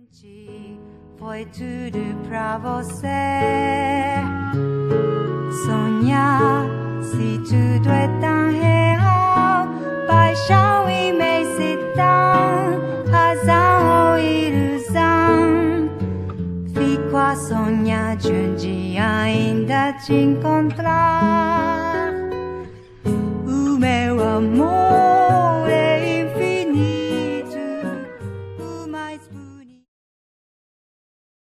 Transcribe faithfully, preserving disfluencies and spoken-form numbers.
Foi tudo pra você sonhar. Se tudo é tão real, paixão, imensidão, razão ou ilusão, fico a sonhar de um dia ainda te encontrar. O meu amor